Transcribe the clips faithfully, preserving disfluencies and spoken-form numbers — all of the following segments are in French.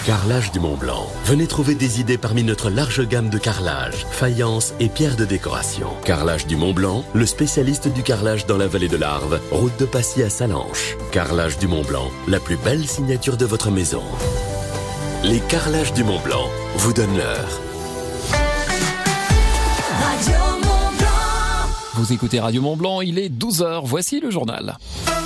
Carrelage du Mont-Blanc. Venez trouver des idées parmi notre large gamme de carrelage, faïence et pierres de décoration. Carrelage du Mont-Blanc, le spécialiste du carrelage dans la vallée de l'Arve, route de Passy à Sallanches. Carrelage du Mont-Blanc, la plus belle signature de votre maison. Les Carrelages du Mont-Blanc vous donnent l'heure. Vous écoutez Radio Mont-Blanc, il est douze heures, voici le journal.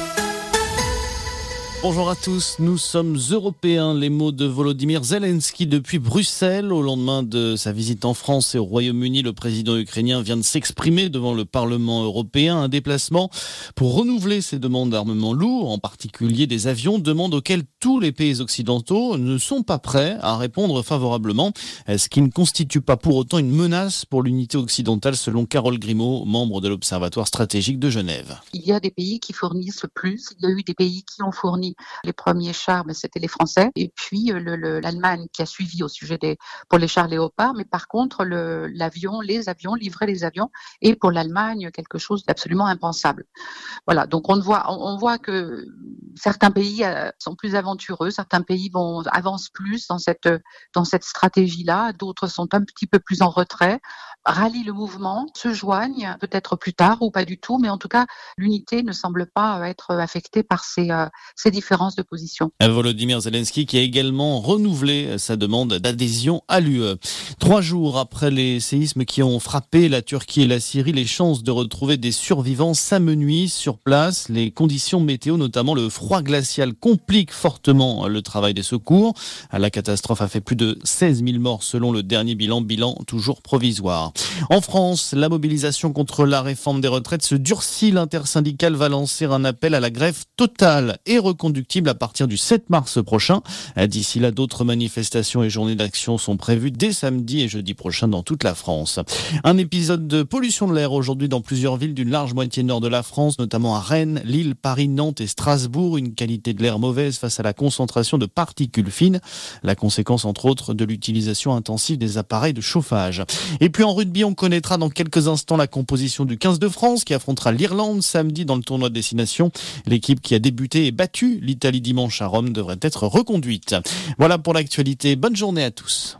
Bonjour à tous, nous sommes européens. Les mots de Volodymyr Zelensky depuis Bruxelles. Au lendemain de sa visite en France et au Royaume-Uni, le président ukrainien vient de s'exprimer devant le Parlement européen. Un déplacement pour renouveler ses demandes d'armement lourd, en particulier des avions, demande auxquelles tous les pays occidentaux ne sont pas prêts à répondre favorablement, ce qui ne constitue pas pour autant une menace pour l'unité occidentale, selon Carole Grimaud, membre de l'Observatoire stratégique de Genève. Il y a des pays qui fournissent plus, il y a eu des pays qui ont fourni les premiers chars, mais c'était les Français, et puis le, le, l'Allemagne qui a suivi au sujet des pour les chars Léopard, mais par contre le, l'avion, les avions, livrer les avions, et pour l'Allemagne quelque chose d'absolument impensable. Voilà, donc on voit, on, on voit que certains pays euh, sont plus aventureux, certains pays vont avancent plus dans cette dans cette stratégie-là, d'autres sont un petit peu plus en retrait, rallient le mouvement, se joignent peut-être plus tard ou pas du tout, mais en tout cas l'unité ne semble pas être affectée par ces euh, ces différences de position. Volodymyr Zelensky qui a également renouvelé sa demande d'adhésion à l'U E. Trois jours après les séismes qui ont frappé la Turquie et la Syrie, les chances de retrouver des survivants s'amenuisent sur place. Les conditions météo, notamment le froid glacial, compliquent fortement le travail des secours. La catastrophe a fait plus de seize mille morts selon le dernier bilan, bilan toujours provisoire. En France, la mobilisation contre la réforme des retraites se durcit. L'intersyndicale va lancer un appel à la grève totale et reconductible à partir du sept mars prochain. D'ici là, d'autres manifestations et journées d'action sont prévues dès samedi et jeudi prochain dans toute la France. Un épisode de pollution de l'air aujourd'hui dans plusieurs villes d'une large moitié nord de la France, notamment à Rennes, Lille, Paris, Nantes et Strasbourg. Une qualité de l'air mauvaise face à la concentration de particules fines. La conséquence, entre autres, de l'utilisation intensive des appareils de chauffage. Et puis en rugby, on connaîtra dans quelques instants la composition du quinze de France qui affrontera l'Irlande samedi dans le tournoi de destination. L'équipe qui a débuté et battu l'Italie dimanche à Rome devrait être reconduite. Voilà pour l'actualité. Bonne journée à tous.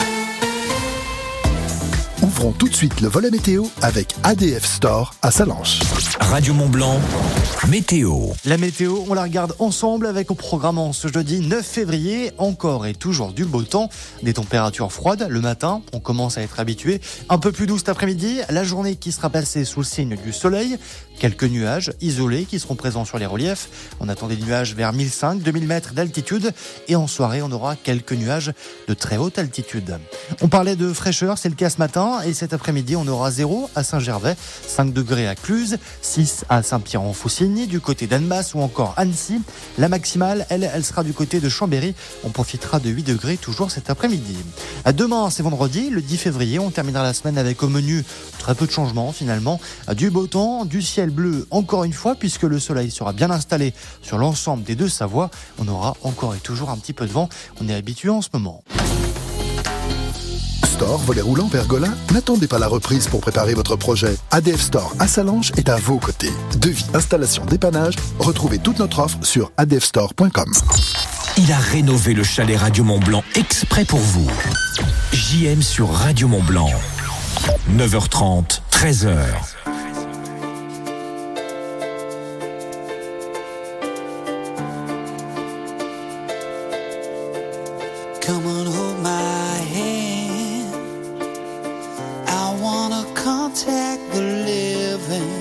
Ouvrons tout de suite le volet météo avec A D F Store à Sallanches. Radio Mont-Blanc, météo. La météo, on la regarde ensemble avec au programme en ce jeudi neuf février. Encore et toujours du beau temps, des températures froides le matin. On commence à être habitué. Un peu plus doux cet après-midi. La journée qui sera passée sous le signe du soleil. Quelques nuages isolés qui seront présents sur les reliefs. On attend des nuages vers mille cinq cents, deux mille mètres d'altitude. Et en soirée, on aura quelques nuages de très haute altitude. On parlait de fraîcheur, c'est le cas ce matin. Et cet après-midi, on aura zéro à Saint-Gervais, cinq degrés à Cluse, six à Saint-Pierre-en-Faucigny, du côté d'Annemasse ou encore Annecy. La maximale, elle, elle sera du côté de Chambéry. On profitera de huit degrés toujours cet après-midi. À demain, c'est vendredi, le dix février. On terminera la semaine avec au menu très peu de changements finalement. Du beau temps, du ciel bleu encore une fois, puisque le soleil sera bien installé sur l'ensemble des deux Savoies. On aura encore et toujours un petit peu de vent. On est habitué en ce moment. Store, volet roulant, pergola, n'attendez pas la reprise pour préparer votre projet. A D F Store à Sallanches est à vos côtés. Devis, installation, dépannage, retrouvez toute notre offre sur a d f store point com. Il a rénové le chalet Radio Mont-Blanc exprès pour vous. J M sur Radio Mont-Blanc. neuf heures trente, treize heures. Come on, hold my hand. I wanna contact the living.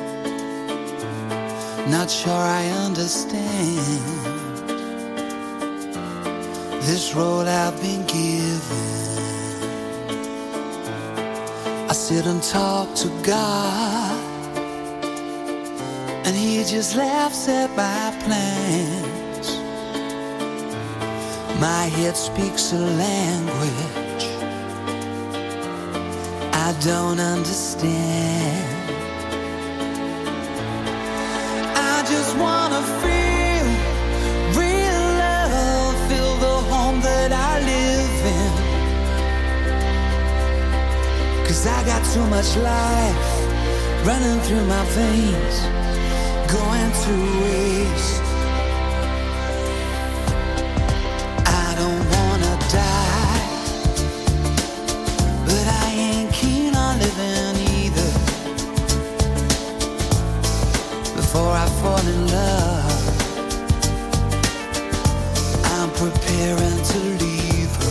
Not sure I understand this road I've been given. I sit and talk to God, and He just laughs at my plans. My head speaks a language I don't understand. I just wanna feel real love, feel the home that I live in. 'Cause I got too much life running through my veins, going to waste. I don't want preparing to leave her.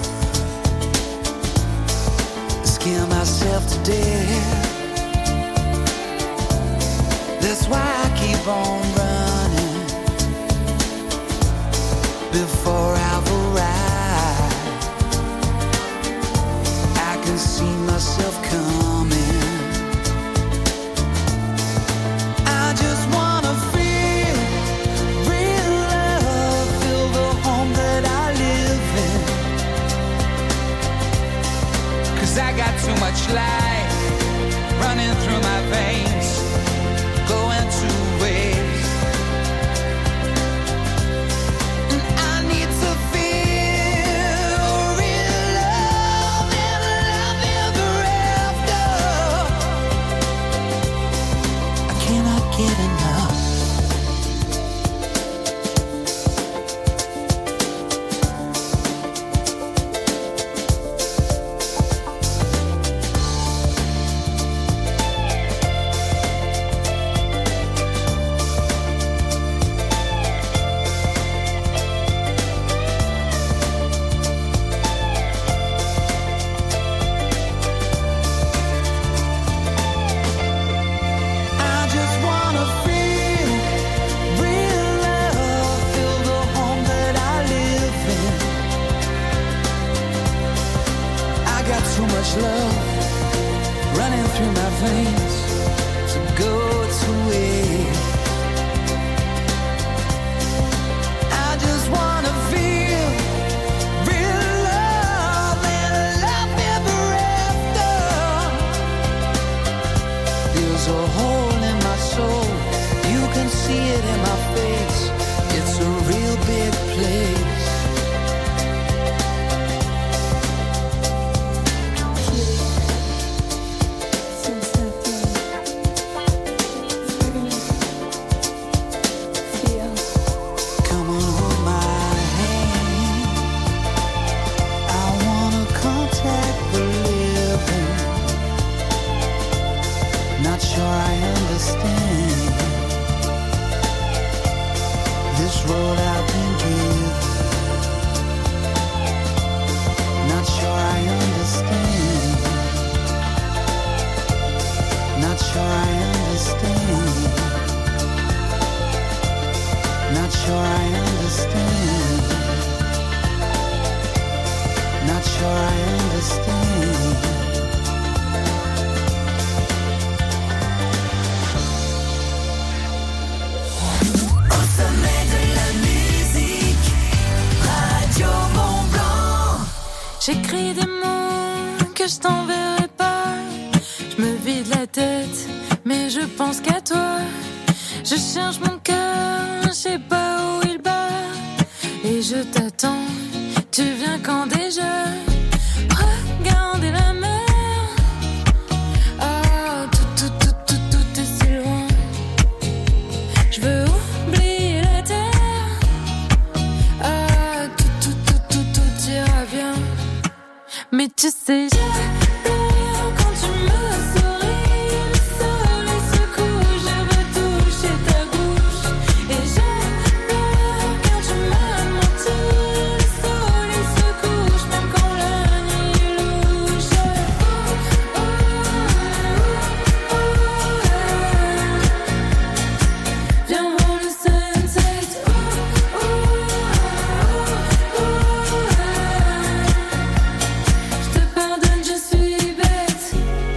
Scare myself to death. That's why I keep on running before I've arrived. I can see myself coming. I just wanna feel real love, feel the home that I live in. 'Cause I got too much life running through my veins, going to waste. And I need to feel real love and love ever after. I cannot get enough. I just wanna feel real love, feel the home that I live in. I got too much love running through my veins to go to waste. I just wanna feel real love and love ever after. There's a hole in my soul, you can see it in my face. It's a real big place. Come on, hold my hand. I wanna contact the living. Not sure I understand this road I've been given. Not sure I understand. Not sure I understand. Not sure I understand. Not sure I understand. Au sommet de la musique, Radio Mont-Blanc. J'écris des mots que je t'enverrai pas. Je me vide la tête, mais je pense qu'à toi. Je cherche mon cœur, je sais pas où il bat. Et je t'attends, tu viens quand déjà? Regardez la mer. Ah, tout, tout, tout, tout, tout est si loin. Je veux oublier la terre. Ah, tout, tout, tout, tout, tout ira bien. Mais tu sais, j'ai peur quand tu me souris. Le soleil se couche, je veux toucher ta bouche. Et j'ai peur quand tu m'as menti. Le soleil se couche, même quand la nuit est louche. Oh, oh, oh, oh, yeah. Viens voir le sunset. Oh, oh, oh, oh, yeah. Je te pardonne, je suis bête.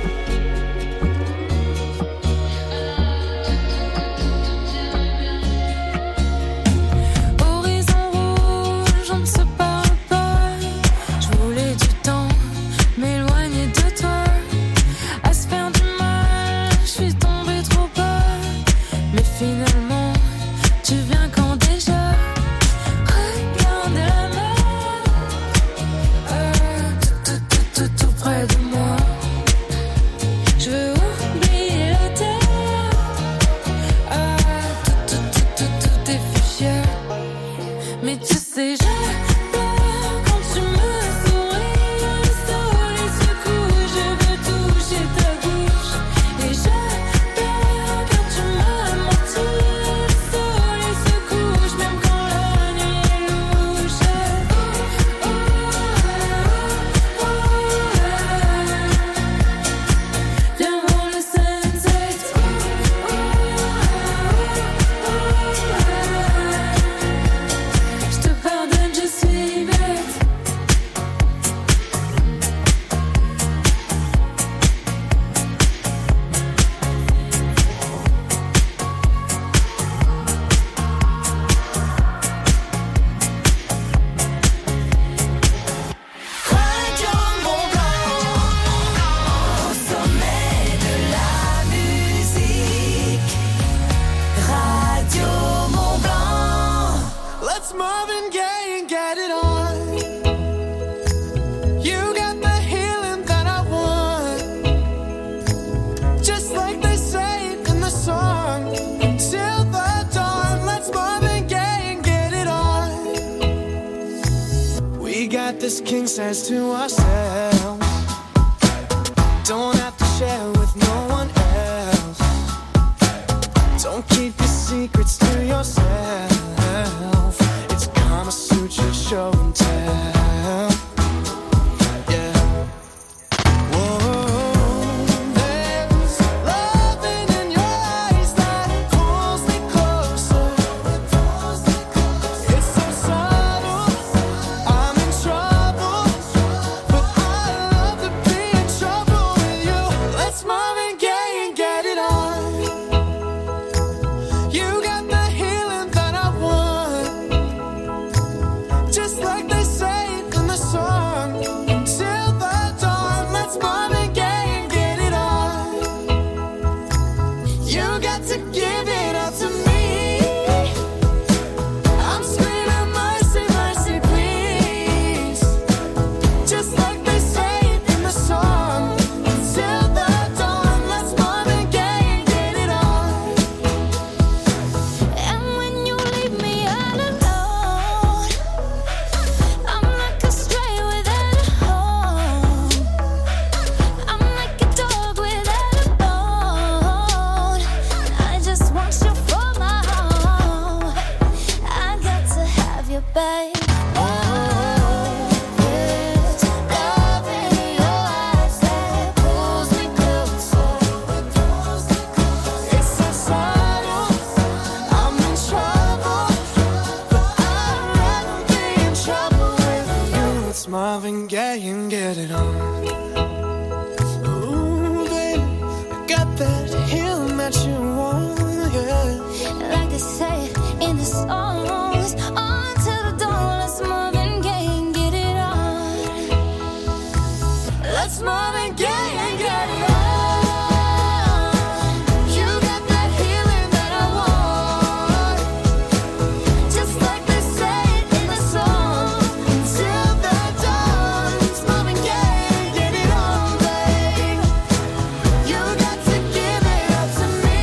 Horizon rouge, on ne se parle pas. Je voulais du temps, m'éloigner de toi. À se faire du mal, je suis tombée trop bas. Mais finalement, tu viens quand déjà? Regardez la mer. Ah, tout, tout, tout, tout, tout près de moi. Je veux oublier la terre. Ah, tout, tout, tout, tout, tout est fuchsia. Mais tu sais, j'ai peur quand tu me souris. Le soleil se couche, je veux toucher ta bouche. Et j'ai peur quand tu m'as menti. Le soleil se couche, même quand la nuit est louche. Marvin Gaye and get it on. You got the healing that I want. Just like they say in the song. Till the dawn, let's Marvin Gaye and get it on. We got this king size to ourselves. Don't have to share with no one else. Don't keep your secrets to yourself. It's Kama Sutra show and tell. Yeah. Whoa, there's loving in your eyes that pulls me closer. It's so subtle, I'm in trouble, but I love to be in trouble with you. Let's Marvin Gaye and get it on. You got the healing that I want. Just like they say in the song. Till the dawn, let's Marvin Gaye and get it on. You got to give it up to me. I'm screaming mercy, mercy, please. Just like they say in the song. Till the dawn, let's Marvin Gaye and get it on. And when you leave me all alone, I'm like a stray without a home. I'm like a dog without a bone. I just want you for my home. I got to have you, babe. Oh, there's love in your eyes that pulls me closer. It's so subtle, I'm in trouble, but I'd rather be in trouble with you. It's Marvin Gaye and get it on. Ooh, baby, I got that healing that you want, yeah. Like they say in the songs, on till the dawn, let's Marvin Gaye and get it on. Let's Marvin Gaye and get it on. You got that healing that I want. Just like they say in the song. Till the dawn, it's Marvin Gaye and get it on, babe. You got to give it up to me.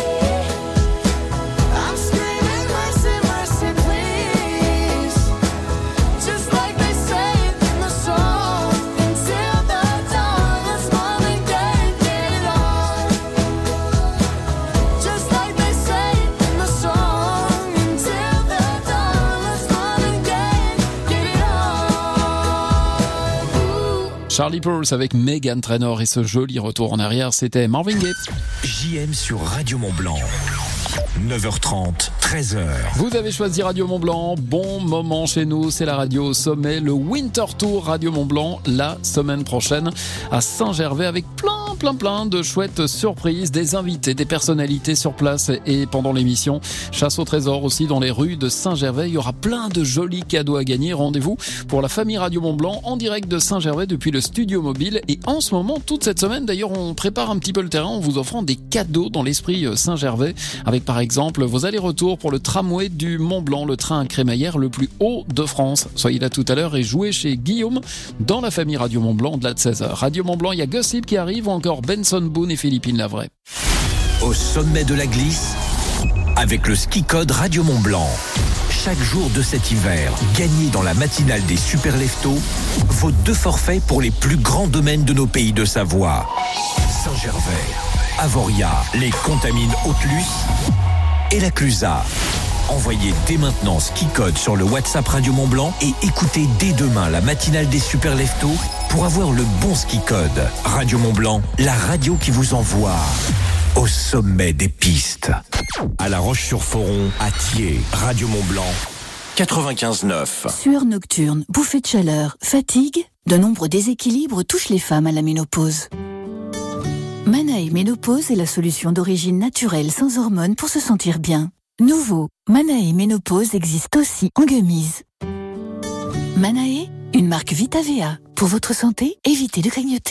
I'm screaming mercy, mercy, please. Just like they say in the song. Until the dawn, let's Marvin Gaye and get it on. Just like they say in the song. Until the dawn, let's Marvin Gaye and get it on. Ooh. Charlie Pearls avec Meghan Trainor et ce joli retour en arrière, c'était Marvin Gaye. J M sur Radio Mont-Blanc. neuf heures trente, treize heures. Vous avez choisi Radio Mont-Blanc, bon moment chez nous, c'est la radio au sommet, le Winter Tour Radio Mont-Blanc, la semaine prochaine à Saint-Gervais avec plein, plein, plein de chouettes surprises, des invités, des personnalités sur place et pendant l'émission, chasse au trésor aussi dans les rues de Saint-Gervais, il y aura plein de jolis cadeaux à gagner, rendez-vous pour la famille Radio Mont-Blanc en direct de Saint-Gervais depuis le studio mobile et en ce moment, toute cette semaine d'ailleurs, on prépare un petit peu le terrain en vous offrant des cadeaux dans l'esprit Saint-Gervais avec par exemple vos allers-retours pour le tramway du Mont-Blanc, le train à crémaillère le plus haut de France. Soyez là tout à l'heure et jouez chez Guillaume dans la famille Radio Mont-Blanc au-delà de seize heures. Radio Mont-Blanc, il y a Gossip qui arrive ou encore Benson Boone et Philippine Lavray. Au sommet de la glisse, avec le ski code Radio Mont-Blanc. Chaque jour de cet hiver, gagnez dans la matinale des Super Leftos vos deux forfaits pour les plus grands domaines de nos pays de Savoie. Saint-Gervais, Avoria, les Contamines Haute-Luce et la Clusaz. Envoyez dès maintenant ski code sur le WhatsApp Radio Mont-Blanc et écoutez dès demain la matinale des Super Leftos pour avoir le bon ski code. Radio Mont-Blanc, la radio qui vous envoie au sommet des pistes. À La Roche-sur-Foron, à Thiers, Radio Mont-Blanc, quatre-vingt-quinze neuf. Sueur nocturne, bouffée de chaleur, fatigue, de nombreux déséquilibres touchent les femmes à la ménopause. Manae Ménopause est la solution d'origine naturelle sans hormones pour se sentir bien. Nouveau, Manae Ménopause existe aussi en gummies. Manae, une marque Vita V A. Pour votre santé, évitez de grignoter.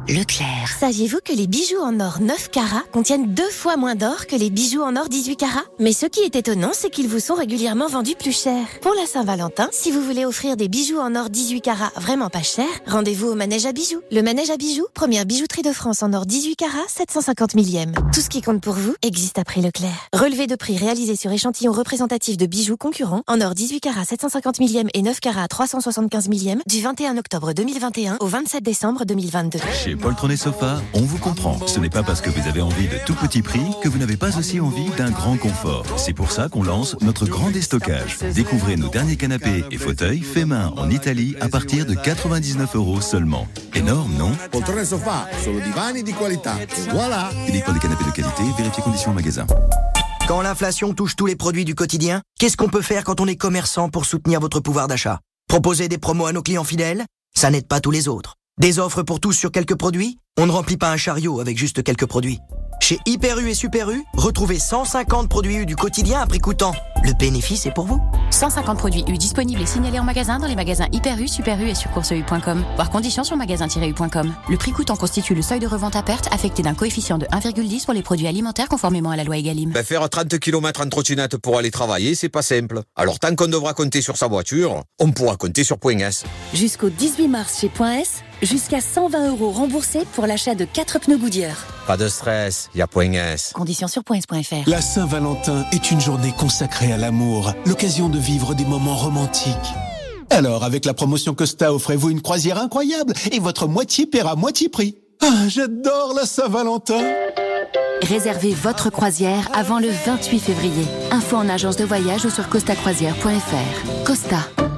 Leclerc. Saviez-vous que les bijoux en or neuf carats contiennent deux fois moins d'or que les bijoux en or dix-huit carats? Mais ce qui est étonnant, c'est qu'ils vous sont régulièrement vendus plus cher. Pour la Saint-Valentin, si vous voulez offrir des bijoux en or dix-huit carats vraiment pas cher, rendez-vous au Manège à bijoux. Le Manège à bijoux, première bijouterie de France en or dix-huit carats, sept cent cinquante millième. Tout ce qui compte pour vous existe à prix Leclerc. Relevé de prix réalisé sur échantillon représentatif de bijoux concurrents en or dix-huit carats, sept cent cinquante millième et neuf carats, trois cent soixante-quinze millième du vingt et un octobre deux mille vingt et un au vingt-sept décembre deux mille vingt-deux. Chez Poltron et Sofa, on vous comprend. Ce n'est pas parce que vous avez envie de tout petit prix que vous n'avez pas aussi envie d'un grand confort. C'est pour ça qu'on lance notre grand déstockage. Découvrez nos derniers canapés et fauteuils faits main en Italie à partir de quatre-vingt-dix-neuf euros seulement. Énorme, non? Poltron et Sofa, solo divani di qualità. Et voilà. Uniquement des canapés de qualité, vérifiez conditions en magasin. Quand l'inflation touche tous les produits du quotidien, qu'est-ce qu'on peut faire quand on est commerçant pour soutenir votre pouvoir d'achat? Proposer des promos à nos clients fidèles? Ça n'aide pas tous les autres. Des offres pour tous sur quelques produits? On ne remplit pas un chariot avec juste quelques produits. Chez Hyper U et Super U, retrouvez cent cinquante produits U du quotidien à prix coûtant. Le bénéfice est pour vous. cent cinquante produits U disponibles et signalés en magasin dans les magasins Hyper U, Super U et sur course u point com. Voir conditions sur magasin tiret u point com. Le prix coûtant constitue le seuil de revente à perte affecté d'un coefficient de un virgule dix pour les produits alimentaires conformément à la loi Egalim. Ben faire trente kilomètres en trottinette pour aller travailler, c'est pas simple. Alors tant qu'on devra compter sur sa voiture, on pourra compter sur Point S. Jusqu'au dix-huit mars chez Point S, jusqu'à cent vingt euros remboursés pour l'achat de quatre pneus Goodyear. Pas de stress, il y a Point S. Conditions sur point s point f r. La Saint-Valentin est une journée consacrée à l'amour, l'occasion de vivre des moments romantiques. Alors, avec la promotion Costa, offrez-vous une croisière incroyable et votre moitié paiera moitié prix. Ah, j'adore la Saint-Valentin. Réservez votre croisière avant le vingt-huit février. Info en agence de voyage ou sur costa croisière point f r. Costa.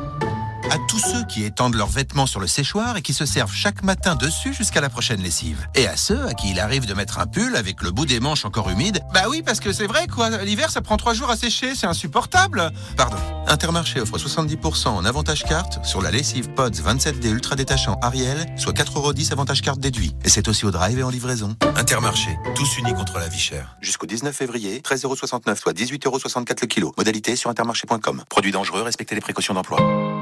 À tous ceux qui étendent leurs vêtements sur le séchoir et qui se servent chaque matin dessus jusqu'à la prochaine lessive. Et à ceux à qui il arrive de mettre un pull avec le bout des manches encore humide. Bah oui, parce que c'est vrai quoi, l'hiver ça prend trois jours à sécher, c'est insupportable. Pardon. Intermarché offre soixante-dix pour cent en avantage carte sur la lessive Pods vingt-sept D ultra détachant Ariel, soit quatre euros dix avantage carte déduit. Et c'est aussi au drive et en livraison. Intermarché, tous unis contre la vie chère. Jusqu'au dix-neuf février, treize euros soixante-neuf, soit dix-huit euros soixante-quatre le kilo. Modalité sur intermarché point com. Produit dangereux, respectez les précautions d'emploi.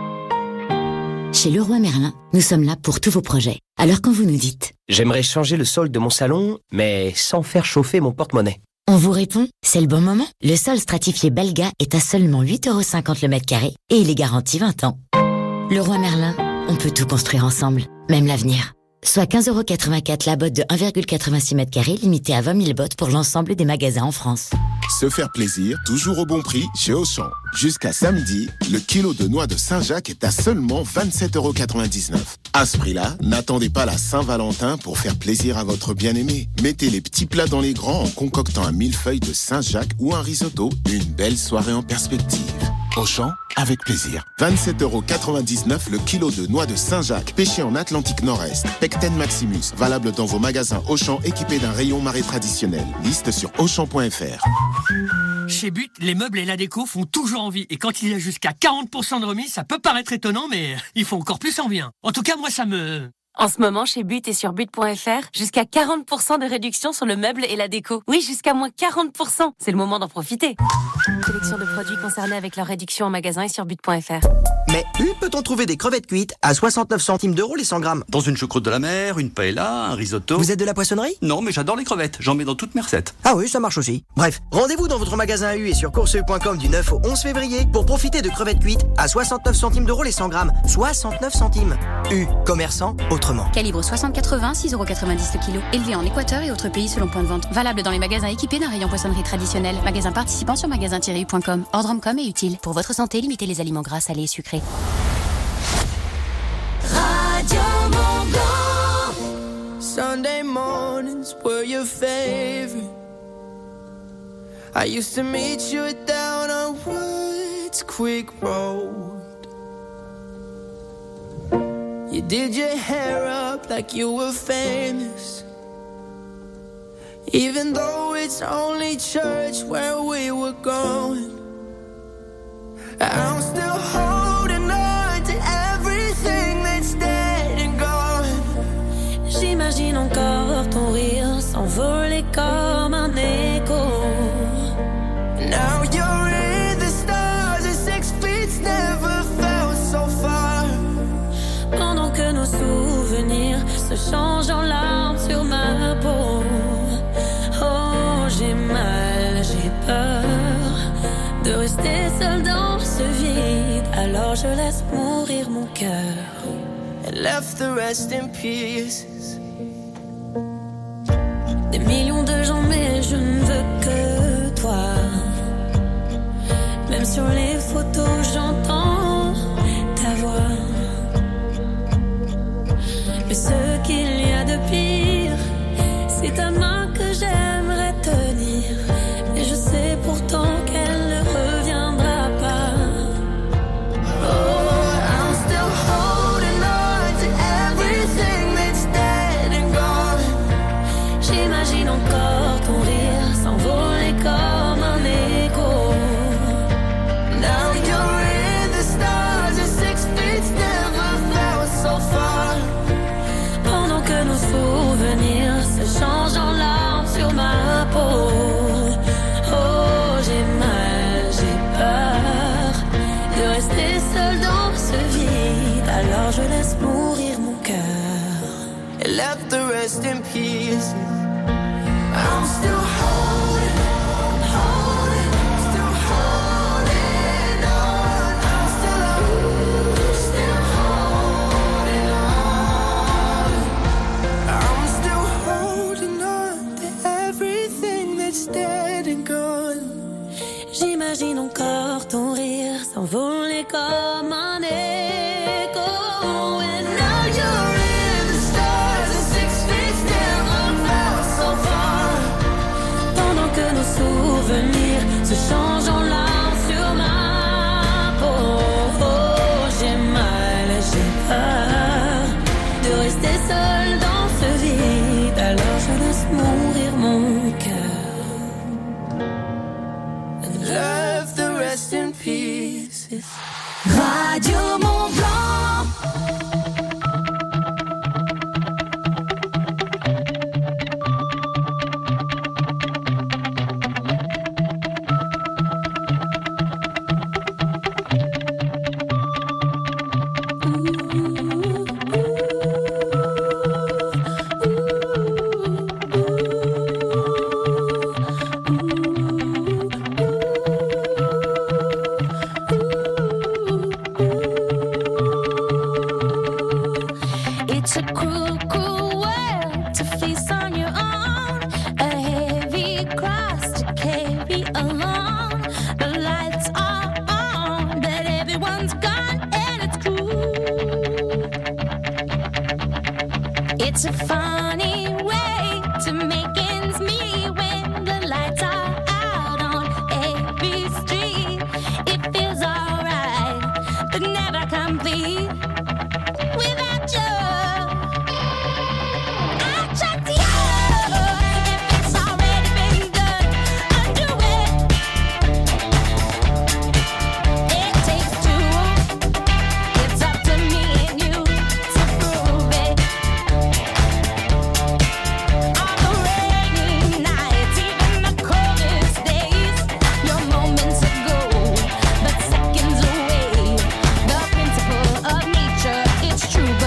Chez Leroy Merlin, nous sommes là pour tous vos projets. Alors quand vous nous dites « J'aimerais changer le sol de mon salon, mais sans faire chauffer mon porte-monnaie », on vous répond « C'est le bon moment. Le sol stratifié Belga est à seulement huit euros cinquante le mètre carré et il est garanti vingt ans. Leroy Merlin, on peut tout construire ensemble, même l'avenir. Soit quinze euros quatre-vingt-quatre la botte de un virgule quatre-vingt-six mètres carrés, limitée à vingt mille bottes pour l'ensemble des magasins en France. Se faire plaisir, toujours au bon prix chez Auchan. Jusqu'à samedi, le kilo de noix de Saint-Jacques est à seulement vingt-sept euros quatre-vingt-dix-neuf. À ce prix-là, n'attendez pas la Saint-Valentin pour faire plaisir à votre bien-aimé. Mettez les petits plats dans les grands en concoctant un millefeuille de Saint-Jacques ou un risotto. Une belle soirée en perspective. Auchan, avec plaisir. vingt-sept euros quatre-vingt-dix-neuf le kilo de noix de Saint-Jacques, pêché en Atlantique Nord-Est. Pecten Maximus, valable dans vos magasins Auchan équipés d'un rayon marée traditionnel. Liste sur auchan point f r. Chez But, les meubles et la déco font toujours envie. Et quand il y a jusqu'à quarante pour cent de remise, ça peut paraître étonnant, mais ils font encore plus envie. Hein. En tout cas, moi, ça me... En ce moment, chez But et sur but point f r, jusqu'à quarante pour cent de réduction sur le meuble et la déco. Oui, jusqu'à moins quarante pour cent. C'est le moment d'en profiter. Sélection de produits concernés avec leur réduction en magasin et sur but point f r. Mais où peut-on trouver des crevettes cuites à soixante-neuf centimes d'euros les cent grammes? Dans une choucroute de la mer, une paella, un risotto. Vous êtes de la poissonnerie? Non, mais j'adore les crevettes. J'en mets dans toutes mes recettes. Ah oui, ça marche aussi. Bref, rendez-vous dans votre magasin U et sur course u point com du neuf au onze février pour profiter de crevettes cuites à soixante-neuf centimes d'euros les cent grammes. soixante-neuf centimes. U, commerçant autrement. Calibre soixante quatre-vingts, six euros quatre-vingt-dix le kilo. Élevé en Équateur et autres pays selon point de vente. Valable dans les magasins équipés d'un rayon poissonnerie traditionnel. Magasins participants sur magasin tiret u point com. Ordre Omcom est utile. Pour votre santé, limitez les aliments gras, salés et sucrés. Radio Mont-Blanc. Sunday mornings were your favorite. I used to meet you down on Woods Quick Road. You did your hair up like you were famous, even though it's only church where we were going. I'm still holding on to everything that's dead and gone. J'imagine encore ton rire s'envoler comme un écho. Now you're in the stars and six feet never felt so far. Pendant que nos souvenirs se changent en larmes. Alors je laisse mourir mon cœur. And left the rest in pieces. Des millions de gens, mais je ne veux que toi. Même sur les photos, j'entends ta voix. Mais ce qu'il y a de pire, c'est ta main que j'aimerais tenir. Et je sais pourtant qu'elle ne reviendra pas. Oh, I'm still holding on to everything that's dead and gone. J'imagine encore ton rire s'envoler comme un écho. Now you're in the stars and six feet never felt so far. Pendant que nos souvenirs se changent en larmes sur ma peau. Oh, j'ai mal, j'ai peur de rester seule dans ce vide. Alors je laisse mourir mon cœur. And left the rest in pieces. I'm still holding, holding, still holding on. I'm still, still holding on. I'm still holding on to everything that's dead and gone. J'imagine encore ton rire s'envoler comme un écho. And now you're in the stars and six feet never felt so far. Pendant que nos souvenirs se changent en larmes sur ma peau. Oh, j'ai mal, j'ai peur de rester seule dans ce vide. Alors je laisse mourir mon cœur. And left the rest in pieces. Radio Mont Blanc. It's a cruel, cruel world to face on your own. A heavy cross to carry alone. The lights are on, but everyone's gone, and it's cruel. It's a funny way to make ends meet when the lights are out on every street. It feels alright, but never complete without you. It's true.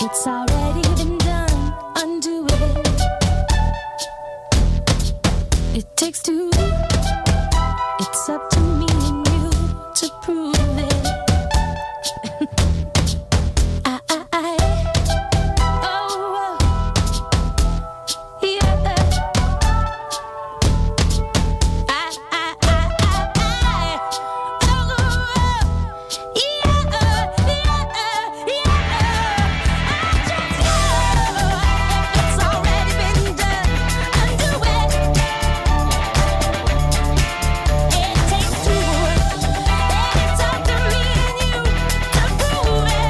It's already been done, undo it. It takes two. It's up to me and you to prove it. I, I, I, oh, yeah. I, I, I, I, I, oh, yeah, yeah, yeah. I just know it's already been done. Undo it. It takes two. It's up to me and you to prove it.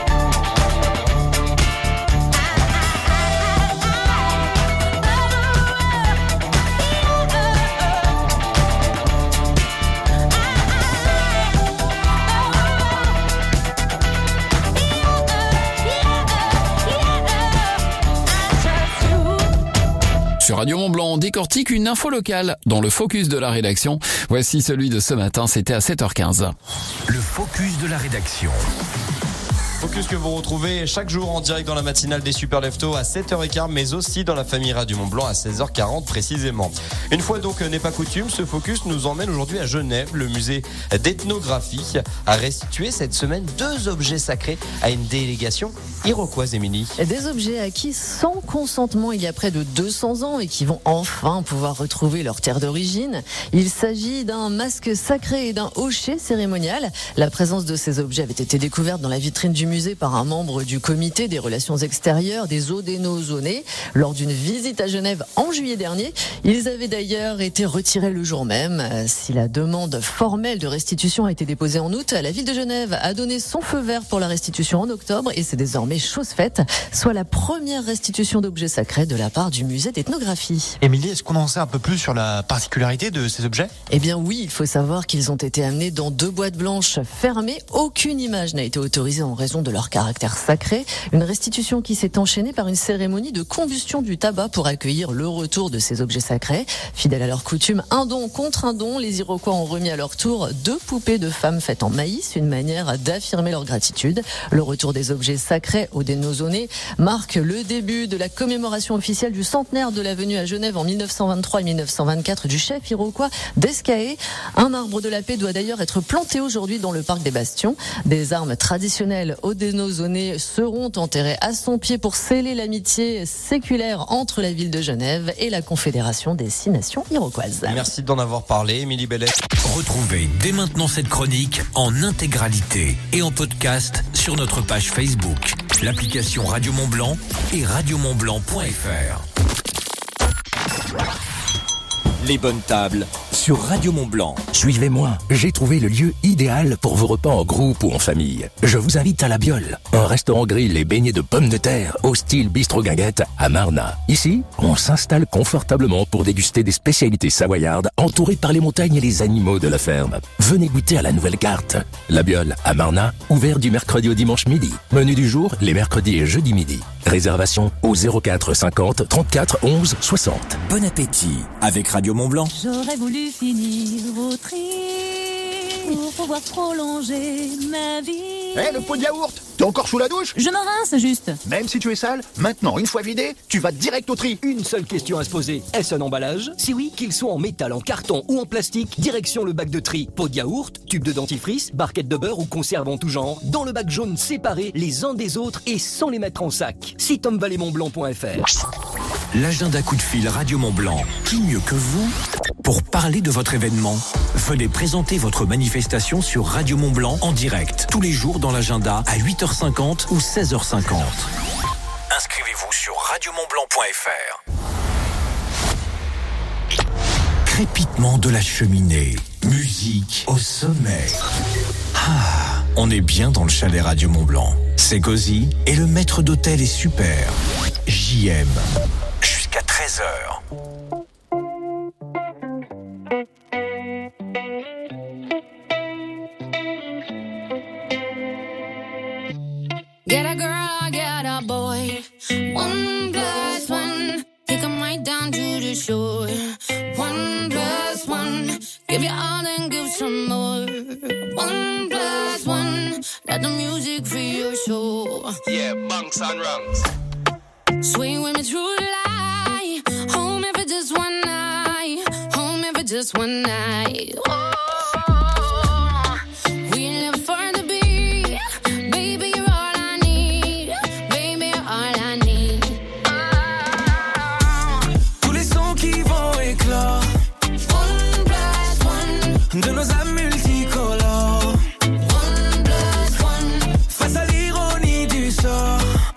Sur Radio Mont-Blanc, on décortique une info locale dans le focus de la rédaction. Voici celui de ce matin, c'était à sept heures quinze. Le focus de la rédaction. Focus que vous retrouvez chaque jour en direct dans la matinale des Super Leftos à sept heures quinze, mais aussi dans la famille Radio Mont-Blanc à seize heures quarante précisément. Une fois donc n'est pas coutume, ce focus nous emmène aujourd'hui à Genève. Le musée d'ethnographie a restitué cette semaine deux objets sacrés à une délégation iroquoise, Émilie. Des objets acquis sans consentement il y a près de deux cents ans et qui vont enfin pouvoir retrouver leur terre d'origine. Il s'agit d'un masque sacré et d'un hochet cérémonial. La présence de ces objets avait été découverte dans la vitrine du musée par un membre du comité des relations extérieures des Haudénosaunais lors d'une visite à Genève en juillet dernier. Ils avaient d'ailleurs été retirés le jour même. Si la demande formelle de restitution a été déposée en août, la ville de Genève a donné son feu vert pour la restitution en octobre et c'est désormais chose faite, soit la première restitution d'objets sacrés de la part du musée d'ethnographie. Émilie, est-ce qu'on en sait un peu plus sur la particularité de ces objets ? Eh bien oui, il faut savoir qu'ils ont été amenés dans deux boîtes blanches fermées. Aucune image n'a été autorisée en raison de leur caractère sacré. Une restitution qui s'est enchaînée par une cérémonie de combustion du tabac pour accueillir le retour de ces objets sacrés. Fidèles à leur coutume, un don contre un don, les Iroquois ont remis à leur tour deux poupées de femmes faites en maïs, une manière d'affirmer leur gratitude. Le retour des objets sacrés Haudénosaunais marque le début de la commémoration officielle du centenaire de la venue à Genève en mille neuf cent vingt-trois et mille neuf cent vingt-quatre du chef iroquois d'Escaé. Un arbre de la paix doit d'ailleurs être planté aujourd'hui dans le parc des Bastions. Des armes traditionnelles Haudénosaunais seront enterrées à son pied pour sceller l'amitié séculaire entre la ville de Genève et la Confédération des Six Nations iroquoises. Merci d'en avoir parlé, Émilie Bellet. Retrouvez dès maintenant cette chronique en intégralité et en podcast sur notre page Facebook, l'application Radio Mont-Blanc et radio mont blanc point f r. Les bonnes tables sur Radio Mont-Blanc. Suivez-moi, j'ai trouvé le lieu idéal pour vos repas en groupe ou en famille. Je vous invite à La Biole, un restaurant grill et baigné de pommes de terre au style bistrot guinguette à Marna. Ici, on s'installe confortablement pour déguster des spécialités savoyardes entourées par les montagnes et les animaux de la ferme. Venez goûter à la nouvelle carte. La Biole à Marna, ouvert du mercredi au dimanche midi. Menu du jour, les mercredis et jeudis midi. Réservation au zéro quatre cinquante trente-quatre onze soixante. Bon appétit avec Radio Mont-Blanc. J'aurais voulu finir au tri pour pouvoir prolonger ma vie. Hé, hey, le pot de yaourt, t'es encore sous la douche? Je me rince juste. Même si tu es sale, maintenant, une fois vidé, tu vas direct au tri. Une seule question à se poser, est-ce un emballage? Si oui, qu'il soit en métal, en carton ou en plastique, direction le bac de tri. Pot de yaourt, tube de dentifrice, barquette de beurre ou conserve en tout genre. Dans le bac jaune séparé les uns des autres et sans les mettre en sac. site tom valley mont blanc point f r. L'agenda coup de fil Radio Mont-Blanc. Qui mieux que vous pour parler de votre événement? Venez présenter votre manifestation sur Radio Mont-Blanc en direct tous les jours dans l'agenda à huit heures cinquante ou seize heures cinquante. Inscrivez-vous sur radio mont blanc point f r. Crépitement de la cheminée, musique au sommet. Ah, on est bien dans le chalet Radio Mont-Blanc. C'est cosy et le maître d'hôtel est super. J M. Jusqu'à treize heures. Get a girl, get a boy. One plus one. Take 'em right down to the shore. One plus one. Give you all and give some more. One plus one. got the music for your soul. Yeah, bunks and rungs. Swing with me through the light. Hold me for just one night. Hold me for just one night. Oh, we live for the beat. Baby, you're all I need. Baby, you're all I need. Oh. Tous les sons qui vont éclore. One plus one. De nos âmes multicolores. One plus one. Face à l'ironie du sort.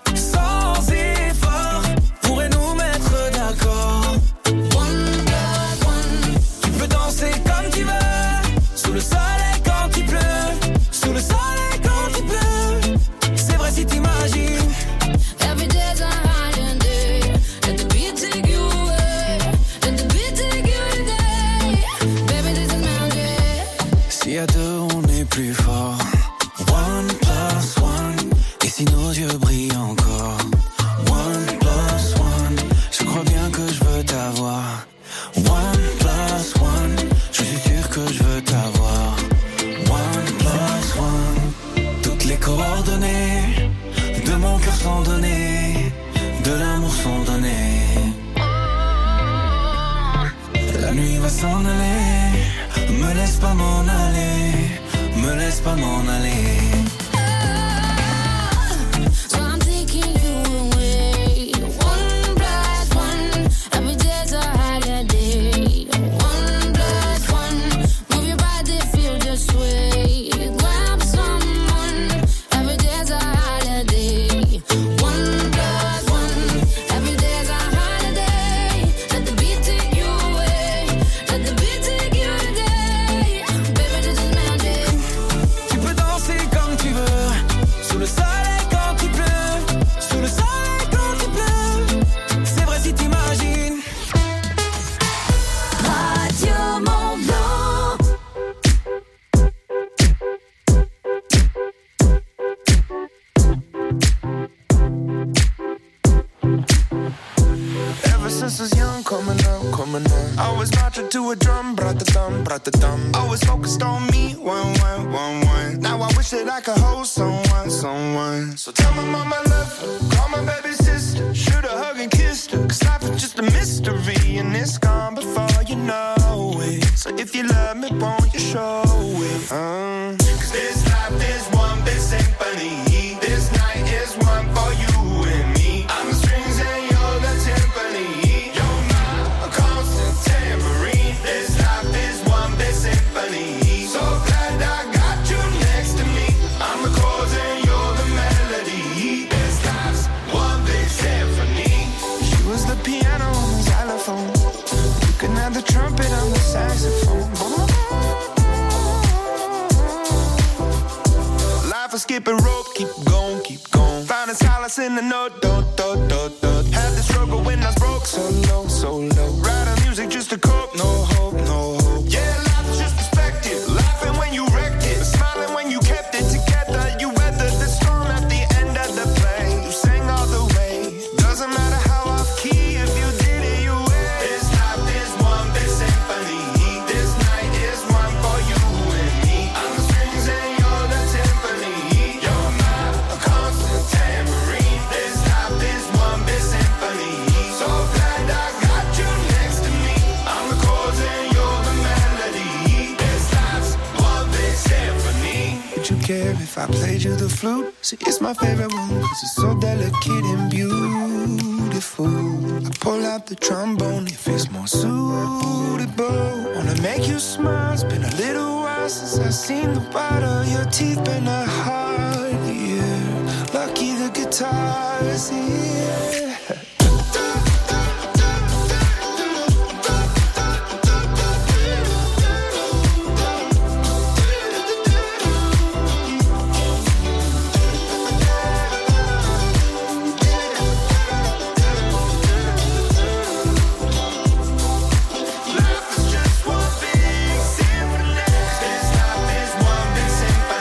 Plus fort, one plus one. Et si nos yeux brillent encore, one plus one. Je crois bien que je veux t'avoir, one plus one. Je suis sûr que je veux t'avoir, one plus one. Toutes les coordonnées de mon cœur sont données, de l'amour sont données. La nuit va s'en aller, me laisse pas m'en aller. Me laisse pas m'en aller. So I'm taking you away. One plus one. Every day's a holiday. One plus one. Move your body, feel the sway. Grab someone. Every day's a holiday. One plus one. Every day's a holiday. Let the beat take you away. Let the beat take you today. Baby, this is magic. Tu peux danser comme tu veux, sous le soleil quand il pleut, sous le soleil quand il pleut. C'est vrai si t'imagines. Radio Mont-Blanc. Ever since I was young, coming up, coming up, I was marching to a drum, brat-a-dum, brat-a-dum. Always focused on me, one, one, one, one. Now I wish that I could hold someone, someone. So tell my mama I love her, call my baby sister, shoot a hug and kissed her. Cause life is just a mystery and it's gone before you know it. So if you love me, won't you show it? Uh. Cause this life is one big symphony. This night is one for you and me. I'm the strings and you're the timpani. You're my constant tambourine. This life is one big symphony. So glad I got you next to me. I'm the chords and you're the melody. This life's one big symphony. She was the piano on the xylophone. You can have the trumpet on the saxophone. Life is skipping rope, keep going, keep going. Finding solace in the note, do, do, do, do. Had the struggle when I was broke, so low, so low. Writing music just to cope, no hope, no hope. Yeah, life is just perspective. Laughing when you wrecked it, smiling when you kept it together. You weathered the storm at the end of the play. You sang all the way. Doesn't matter how off key, if you did it, you win. This life is one big symphony. This night is one for you and me. I'm the strings and you're the timpani. You're my constant tambourine. This life is one big symphony. So glad I got you next to me. I'm the chords and you're the melody. This life's one big symphony. Would you care if I played you the flute? See, it's my favorite one, cause it's so delicate and beautiful. I pull out the trombone if it's more suitable. Wanna make you smile, it's been a little while since I've seen the white of your teeth. Been a hard year, lucky the guitar is here.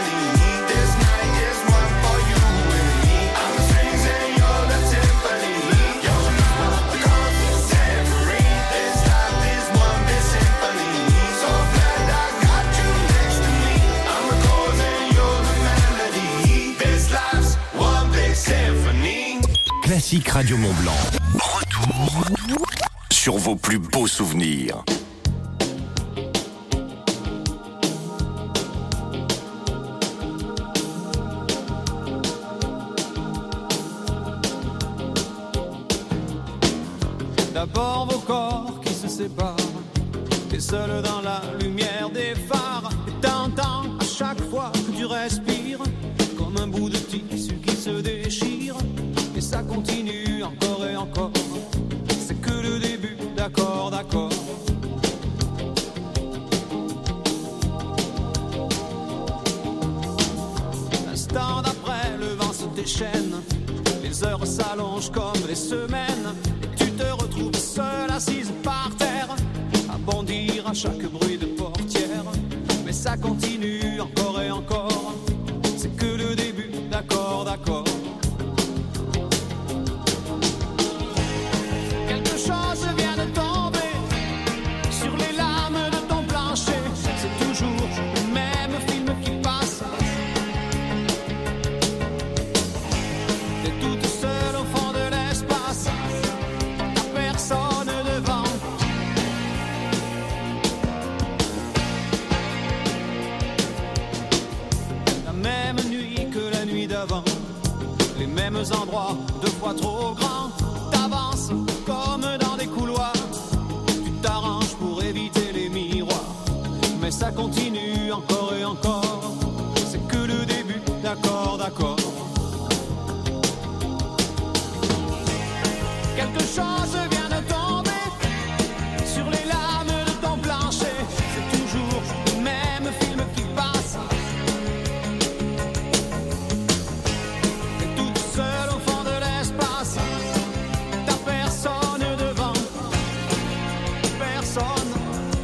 This night is one for you and me. I'm the strings and you're the timpani. Classique Radio Mont-Blanc. Retour sur vos plus beaux souvenirs. D'abord vos corps qui se séparent, t'es seul dans la lumière des phares, et t'entends à chaque fois que tu respires, comme un bout de tissu qui se déchire, et ça continue encore et encore, c'est que le début, d'accord, d'accord. L'instant d'après, le vent se déchaîne, les heures s'allongent comme les semaines, et tu te retrouves seule assise par terre, à bondir à chaque bruit de portière, mais ça continue encore et encore, c'est que le début, d'accord, d'accord. Quelque chose vient de tomber sur les lames de ton plancher, c'est toujours le même film qui passe. T'es toute seule au fond de l'espace, t'as personne devant. La même nuit que la nuit d'avant, les mêmes endroits, deux fois trop grands. T'avances comme dans des couloirs, tu t'arranges pour éviter les miroirs, mais ça continue encore et encore, c'est que le début, d'accord, d'accord. Quelque chose vient de tomber sur les lames de ton plancher, c'est toujours le même film qui passe. T'es toute seule au fond de l'espace, t'as personne devant, personne.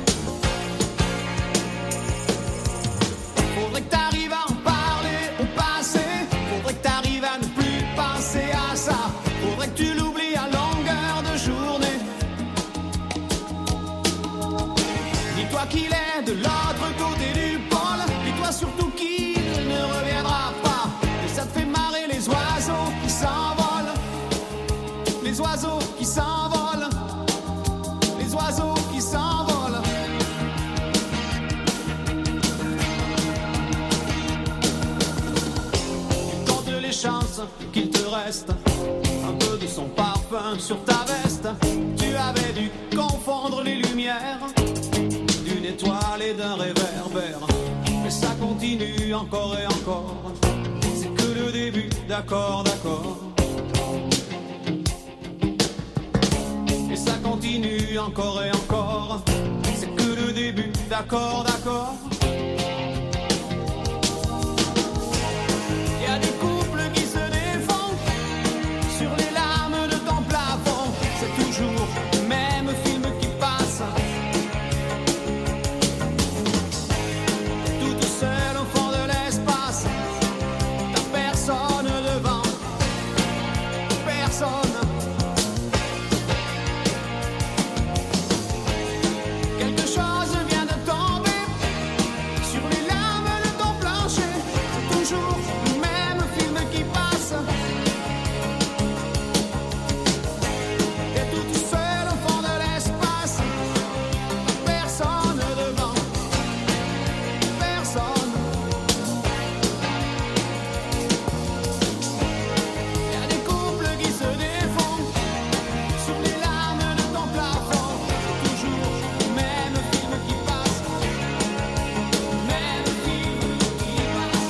Faudrait que t'arrives à en parler au passé, faudrait que t'arrives à ne plus penser à ça, faudrait que tu l'oublies à longueur de journée. Dis-toi qu'il est de l'autre côté du pôle, dis-toi surtout qu'il ne reviendra pas, et ça te fait marrer les oiseaux qui s'envolent, les oiseaux qui s'envolent, les oiseaux qui s'envolent. Tu comptes les chances qu'il te reste un peu de son parfum sur ta veste. Tu avais dû confondre les lumières d'une étoile et d'un réverbère, mais ça continue encore et encore, c'est que le début, d'accord, d'accord. Et ça continue encore et encore, c'est que le début, d'accord, d'accord. Il y a des couples qui se défont sur les lames de ton plafond, c'est toujours le même film qui passe. Toute seule au fond de l'espace, t'as personne devant, personne. Quelque chose vient de tomber sur les lames de ton plancher, c'est toujours le même film qui passe. T'es toute seule au fond de l'espace, personne devant, personne. Y a des couples qui se défont sur les lames de ton plafond, c'est toujours le même film qui passe, le même film qui passe.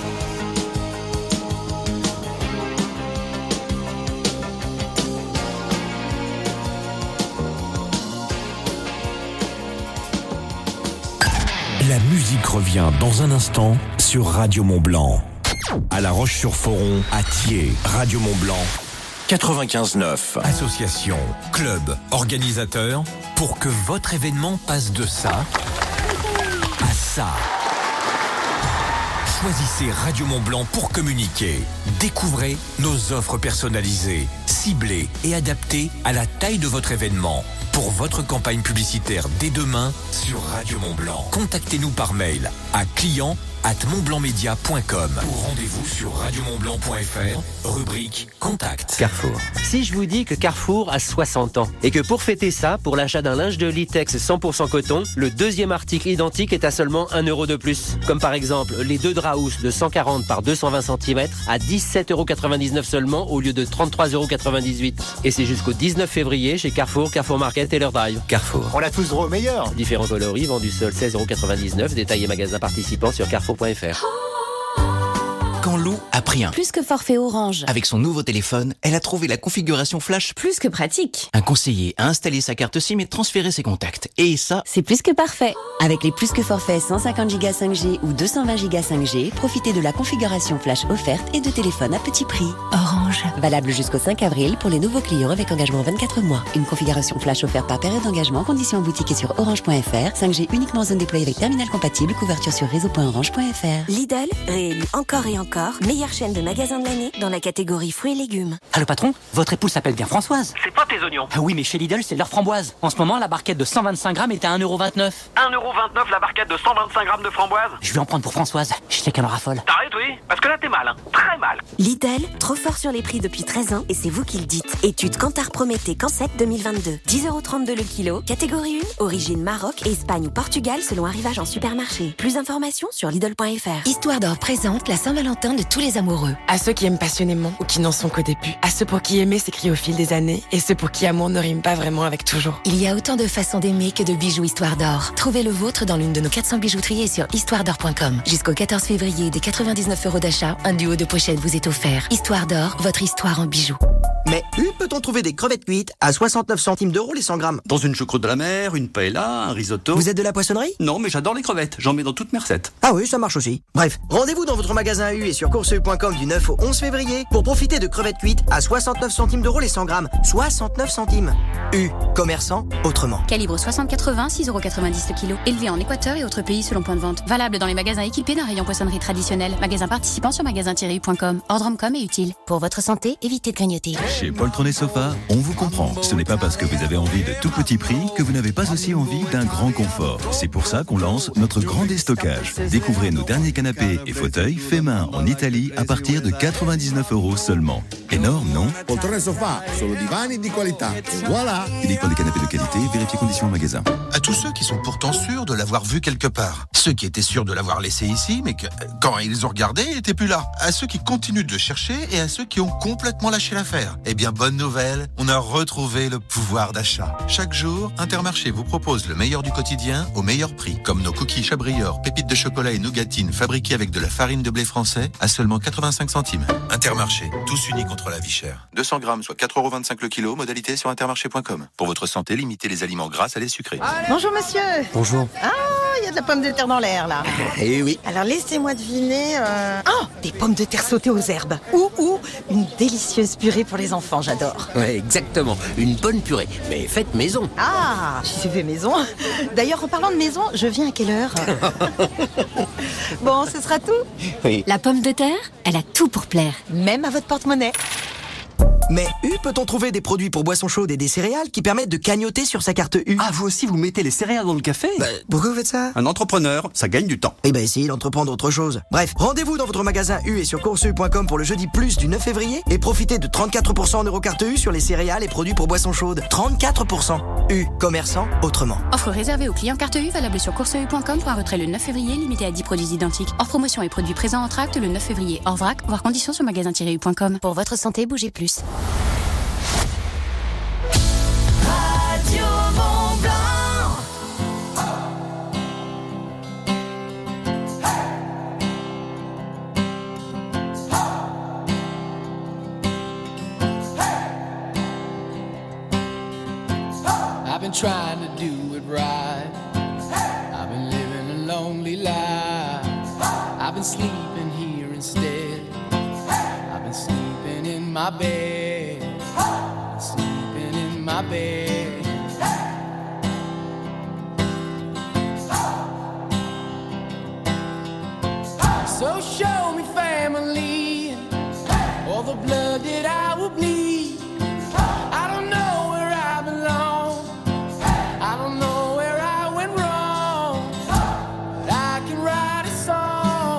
La musique revient dans un instant sur Radio Mont-Blanc. À La Roche-sur-Foron, à Thiers, Radio Mont-Blanc, quatre-vingt-quinze neuf. Association, club, organisateur, pour que votre événement passe de ça à ça. Choisissez Radio Mont-Blanc pour communiquer. Découvrez nos offres personnalisées, ciblées et adaptées à la taille de votre événement. Pour votre campagne publicitaire dès demain sur Radio Mont-Blanc, contactez-nous par mail à client arobase montblancmedia point com ou rendez-vous sur radio mont blanc point f r, rubrique Contact. Carrefour. Si je vous dis que Carrefour a soixante ans et que pour fêter ça, pour l'achat d'un linge de Litex cent pour cent coton, le deuxième article identique est à seulement un euro de plus. Comme par exemple les deux draps housses de cent quarante par deux cent vingt centimètres à dix-sept euros quatre-vingt-dix-neuf seulement au lieu de trente-trois euros quatre-vingt-dix-huit. Et c'est jusqu'au dix-neuf février chez Carrefour, Carrefour Market et leur Drive. Carrefour. On a tous droit au meilleur. Différents coloris vendus seuls seize euros quatre-vingt-dix-neuf. Détails et magasins participants sur carrefour point f r. Quand Lou a pris un Plus que forfait Orange. avec son nouveau téléphone, elle a trouvé la configuration flash. Plus que pratique. Un conseiller a installé sa carte SIM et transféré ses contacts. Et ça, C'est plus que parfait. Avec les plus que forfaits cent cinquante giga cinq G ou deux cent vingt giga cinq G, profitez de la configuration flash offerte et de téléphone à petit prix. Orange. Valable jusqu'au cinq avril pour les nouveaux clients avec engagement vingt-quatre mois. Une configuration flash offerte par période d'engagement, conditions en boutique et sur orange point f r. cinq G uniquement en zone déployée avec terminal compatible, couverture sur réseau point orange point f r. Lidl, réélu encore et encore, meilleure chaîne de magasins de l'année dans la catégorie fruits et légumes. Allô patron, votre épouse s'appelle bien Françoise. C'est pas tes oignons. Ah oui, mais chez Lidl, c'est leur framboise. En ce moment, la barquette de cent vingt-cinq grammes est à un euro vingt-neuf. un euro vingt-neuf la barquette de cent vingt-cinq grammes de framboise. Je vais en prendre pour Françoise. Je sais qu'elle en raffole. T'arrêtes, oui? Parce que là, t'es mal, hein. Très mal. Lidl, trop fort sur les prix depuis treize ans et c'est vous qui le dites. Étude Kantar Prométhée Cancet deux mille vingt-deux. dix euros trente-deux le kilo. Catégorie un, origine Maroc, Espagne ou Portugal selon arrivage en supermarché. Plus d'informations sur Lidl point f r. Histoire d'Or présente la Saint-Valentin de tous les amoureux. À ceux qui aiment passionnément ou qui n'en sont qu'au début. À ceux pour qui aimer s'écrit au fil des années et ceux pour qui amour ne rime pas vraiment avec toujours. Il y a autant de façons d'aimer que de bijoux Histoire d'Or. Trouvez le vôtre dans l'une de nos quatre cents bijouteries et sur histoire d'or point com. Jusqu'au quatorze février, des quatre-vingt-dix-neuf euros d'achat, un duo de pochettes vous est offert. Histoire d'Or, votre histoire en bijoux. Mais où peut-on trouver des crevettes cuites à soixante-neuf centimes d'euros les cent grammes? Dans une choucroute de la mer, une paella, un risotto. Vous êtes de la poissonnerie? Non, mais j'adore les crevettes. J'en mets dans toutes mes recettes. Ah oui, ça marche aussi. Bref, rendez-vous dans votre magasin U et sur course point com du neuf au onze février pour profiter de crevettes cuites à soixante-neuf centimes d'euros les cent grammes. soixante-neuf centimes. U, commerçant autrement. Calibre soixante quatre-vingts, six euros quatre-vingt-dix le kilo. Élevé en Équateur et autres pays selon point de vente. Valable dans les magasins équipés d'un rayon poissonnerie traditionnel. Magasins participants sur magasin tiret u point com. Ordre Omcom est utile. Pour votre santé, évitez de grignoter. Chez Poltron et Sofa, on vous comprend. Ce n'est pas parce que vous avez envie de tout petit prix que vous n'avez pas aussi envie d'un grand confort. C'est pour ça qu'on lance notre grand déstockage. Découvrez nos derniers canapés et fauteuils faits main en Italie à partir de quatre-vingt-dix-neuf euros seulement. Énorme, non? Poltrone e Sofa, solo divani di qualità. Voilà. Uniquement des canapés de qualité, vérifiez conditions en magasin. À tous ceux qui sont pourtant sûrs de l'avoir vu quelque part. Ceux qui étaient sûrs de l'avoir laissé ici, mais que quand ils ont regardé, il n'était plus là. À ceux qui continuent de le chercher et à ceux qui ont complètement lâché l'affaire. Eh bien, bonne nouvelle, on a retrouvé le pouvoir d'achat. Chaque jour, Intermarché vous propose le meilleur du quotidien au meilleur prix. Comme nos cookies Chabrior, pépites de chocolat et nougatines fabriquées avec de la farine de blé français à seulement quatre-vingt-cinq centimes. Intermarché, tous unis contre la vie chère. deux cents grammes, soit quatre euros vingt-cinq le kilo, modalité sur intermarché point com. Pour votre santé, limitez les aliments gras à les sucrés. Bonjour monsieur. Bonjour. Ah, il y a de la pomme de terre dans l'air là. Eh oui. Alors laissez-moi deviner. Euh... Oh, des pommes de terre sautées aux herbes. Ou ou une délicieuse purée pour les enfants, j'adore. Ouais, exactement. Une bonne purée, mais faite maison. Ah, si c'est fait maison. D'ailleurs, en parlant de maison, je viens à quelle heure? Bon, ce sera tout. Oui. La pomme de terre, elle a tout pour plaire. Même à votre porte-monnaie. Mais U peut-on trouver des produits pour boissons chaudes et des céréales qui permettent de cagnoter sur sa carte U? Ah, vous aussi, vous mettez les céréales dans le café? Bah, pourquoi vous faites ça? Un entrepreneur, ça gagne du temps. Eh ben, essayez d'entreprendre autre chose. Bref, rendez-vous dans votre magasin U et sur course point com pour le jeudi plus du neuf février et profitez de trente-quatre pour cent en Eurocarte U sur les céréales et produits pour boissons chaudes. trente-quatre pour cent. U, commerçant autrement. Offre réservée aux clients carte U, valable sur course point com pour un retrait le neuf février, limité à dix produits identiques. Hors promotion et produits présents en tract le neuf février. Hors vrac, voir conditions sur magasin tiret u point com. Pour votre santé, bougez plus. Radio Mont-Blanc. I've been trying to do it right. I've been living a lonely life. I've been sleeping here instead. I've been sleeping in my bed. I've been sleeping in my bed. So show me family, all the blood that I will bleed. I don't know where I belong. I don't know where I went wrong. But I can write a song.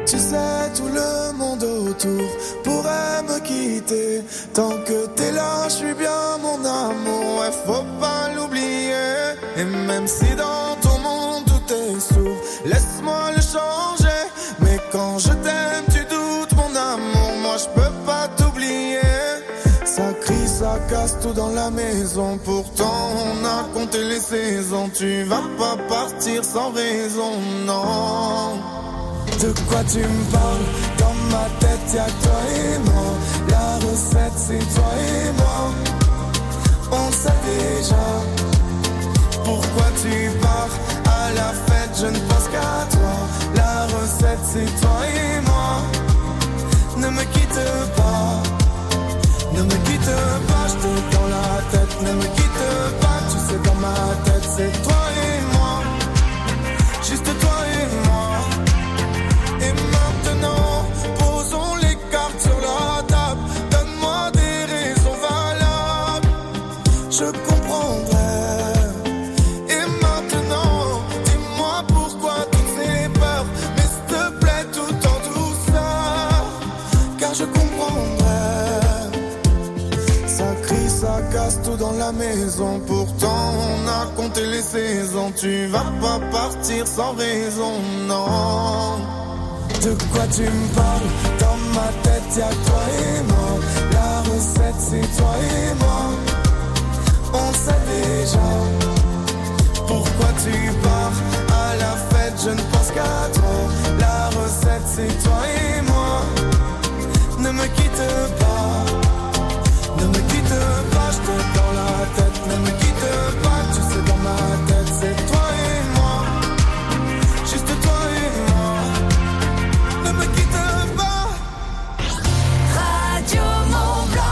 Tu sais, tout le monde autour pourrait me quitter. Tant que t'es là, je suis bien mon amour, ouais, faut pas l'oublier. Et même si dans ton monde tout est sourd, laisse-moi le changer. Mais quand je t'aime, tu doutes mon amour, moi je peux pas t'oublier. Ça crie, ça casse tout dans la maison, pourtant on a compté les saisons. Tu vas pas partir sans raison, non. De quoi tu me parles? Dans ma tête y'a toi et moi. La recette c'est toi et moi. On le sait déjà. Pourquoi tu pars à la fête? Je ne pense qu'à toi. La recette c'est toi et moi. Ne me quitte pas. Ne me quitte pas, je t'ai dans la tête. Ne me quitte pas, tu sais dans ma tête c'est toi et moi. Juste toi et moi. Et maintenant, posons les cartes sur la table. Donne-moi des raisons valables, je comprendrai. Et maintenant, dis-moi pourquoi toutes ces peurs. Mais s'il te plaît, tout en douceur, car je comprendrai. Ça crie, ça casse tout dans la maison. Pourtant, on a compté les saisons. Tu vas pas partir sans raison, non. De quoi tu me parles? Dans ma tête y'a toi et moi. La recette c'est toi et moi. On le sait déjà. Pourquoi tu pars à la fête? Je ne pense qu'à toi. La recette c'est toi et moi. Ne me quitte pas. Ne me quitte pas, je t'ai dans la tête. Ne me quitte pas, tu sais dans ma tête c'est toi et moi. Juste toi et moi. Ne me quitte pas. Radio Mont-Blanc.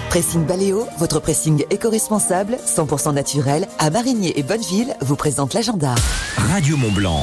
Pressing Baléo, votre pressing éco-responsable, cent pour cent naturel, à Marigné et Bonneville, vous présente l'agenda. Radio Mont-Blanc.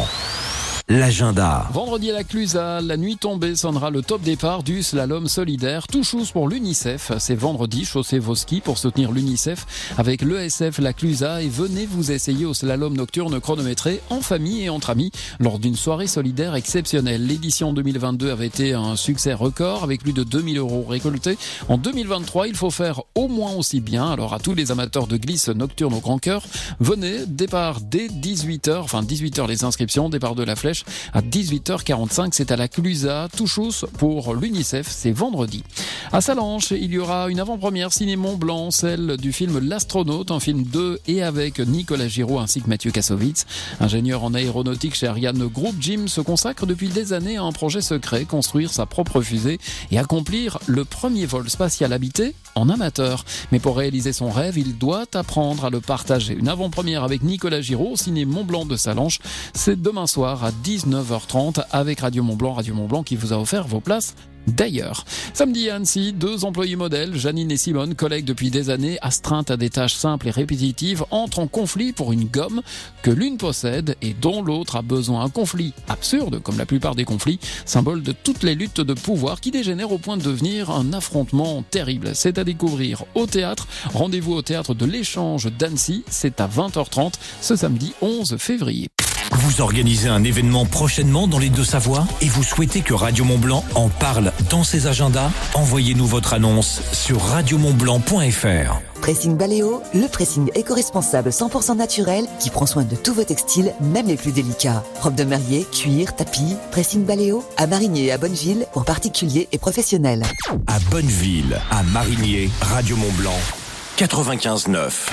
L'agenda. Vendredi à la Clusaz, la nuit tombée sonnera le top départ du slalom solidaire. Tout chose pour l'UNICEF. C'est vendredi, chaussez vos skis pour soutenir l'UNICEF avec l'E S F La Clusaz et venez vous essayer au slalom nocturne chronométré en famille et entre amis lors d'une soirée solidaire exceptionnelle. L'édition deux mille vingt-deux avait été un succès record avec plus de deux mille euros récoltés. En deux mille vingt-trois, il faut faire au moins aussi bien. Alors à tous les amateurs de glisse nocturne au grand cœur, venez, départ dès dix-huit heures, enfin dix-huit heures les inscriptions, départ de la Flèche à dix-huit heures quarante-cinq, c'est à la Clusaz, tout chose pour l'UNICEF, c'est vendredi. À Salanches, il y aura une avant-première ciné Mont-Blanc, celle du film L'Astronaute, un film de et avec Nicolas Giraud ainsi que Mathieu Kassovitz. Ingénieur en aéronautique chez Ariane Group, Jim se consacre depuis des années à un projet secret, construire sa propre fusée et accomplir le premier vol spatial habité en amateur. Mais pour réaliser son rêve, il doit apprendre à le partager. Une avant-première avec Nicolas Giraud au ciné Mont-Blanc de Salanches, c'est demain soir à dix-neuf heures trente avec Radio Mont-Blanc, Radio Mont-Blanc qui vous a offert vos places d'ailleurs. Samedi à Annecy, deux employés modèles, Janine et Simone, collègues depuis des années, astreintes à des tâches simples et répétitives, entrent en conflit pour une gomme que l'une possède et dont l'autre a besoin. Un conflit absurde, comme la plupart des conflits, symbole de toutes les luttes de pouvoir qui dégénèrent au point de devenir un affrontement terrible. C'est à découvrir au théâtre. Rendez-vous au théâtre de l'Échange d'Annecy, c'est à vingt heures trente ce samedi onze février. Vous organisez un événement prochainement dans les Deux-Savoies et vous souhaitez que Radio Mont-Blanc en parle dans ses agendas? Envoyez-nous votre annonce sur radio mont blanc point f r. Pressing Baléo, le pressing éco-responsable cent pour cent naturel qui prend soin de tous vos textiles, même les plus délicats. Robes de mariée, cuir, tapis, Pressing Baléo, à Marigné et à Bonneville, pour particuliers et professionnels. À Bonneville, à Marigné, Radio Mont-Blanc, quatre-vingt-quinze neuf.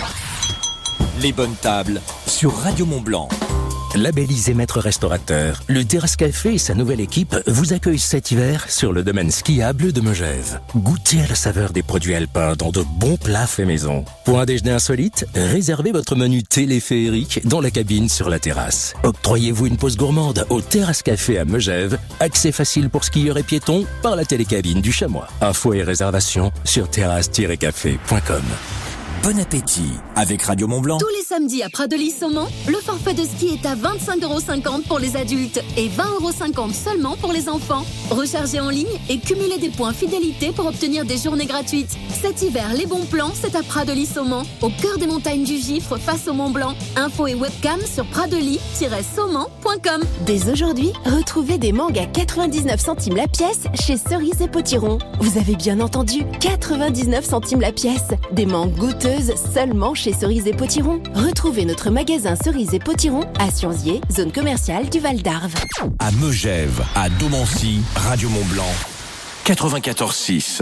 Les bonnes tables sur Radio Mont-Blanc. Labellisé maître restaurateur, le Terrasse Café et sa nouvelle équipe vous accueillent cet hiver sur le domaine skiable de Megève. Goûtez à la saveur des produits alpins dans de bons plats faits maison. Pour un déjeuner insolite, réservez votre menu téléphérique dans la cabine sur la terrasse. Octroyez-vous une pause gourmande au Terrasse Café à Megève, accès facile pour skieurs et piétons par la télécabine du Chamois. Infos et réservations sur terrasse tiret café point com. Bon appétit avec Radio Mont-Blanc. Tous les samedis à Pradelis-Saumont, le forfait de ski est à vingt-cinq euros cinquante pour les adultes et vingt euros cinquante seulement pour les enfants. Rechargez en ligne et cumulez des points fidélité pour obtenir des journées gratuites. Cet hiver, les bons plans, c'est à Pradelis-Saumont, au cœur des montagnes du Gifre face au Mont-Blanc. Info et webcam sur pradelis tiret saumont point com. Dès aujourd'hui, retrouvez des mangues à quatre-vingt-dix-neuf centimes la pièce chez Cerise et Potiron. Vous avez bien entendu, quatre-vingt-dix-neuf centimes la pièce. Des mangues goûteuses seulement chez Cerise et Potiron. Retrouvez notre magasin Cerise et Potiron à Sionzier, zone commerciale du Val d'Arve. À Megève, à Domancy, Radio Mont-Blanc, quatre-vingt-quatorze six.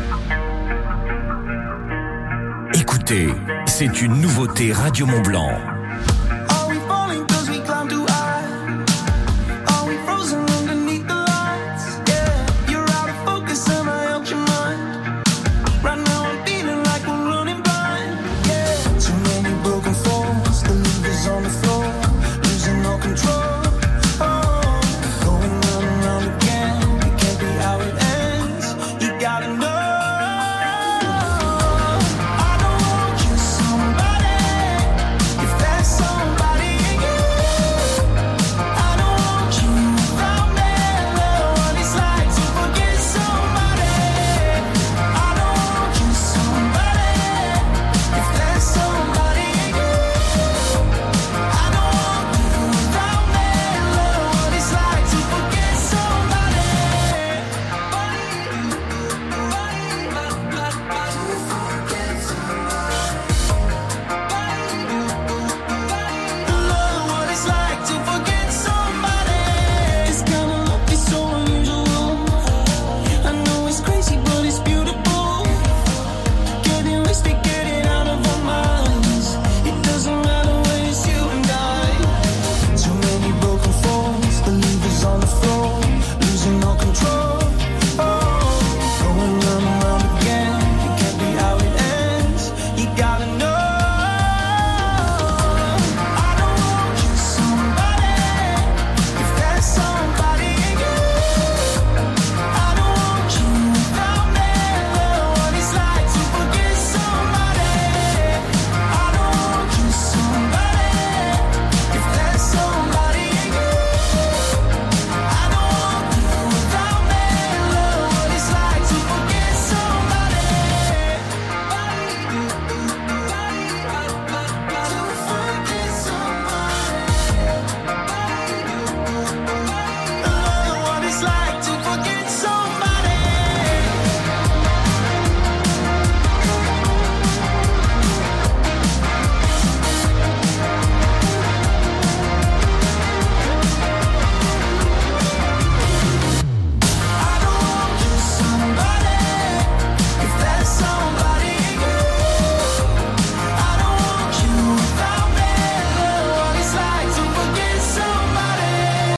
Écoutez, c'est une nouveauté Radio Mont-Blanc.